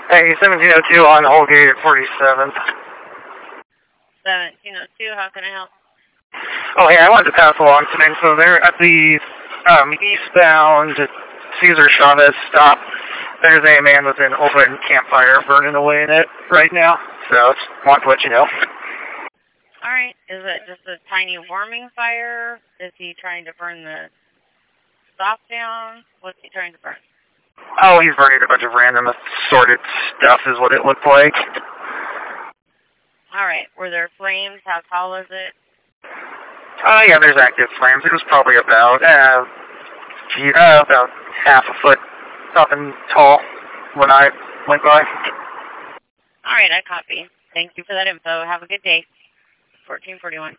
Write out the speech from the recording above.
Hey, 1702 on Holgate at 47th. 1702, how can I help? Oh, yeah, I wanted to pass along something. So they're at the eastbound Cesar Chavez stop. There's a man with an open campfire burning away in it right now. So just want to let you know. All right. Is it just a tiny warming fire? Is he trying to burn the stop down? What's he trying to burn? Oh, he's burning a bunch of random assorted stuff is what it looked like. All right. Were there flames? How tall is it? Yeah, there's active flames. It was probably about half a foot up and tall when I went by. All right, I copy. Thank you for that info. Have a good day. 1441.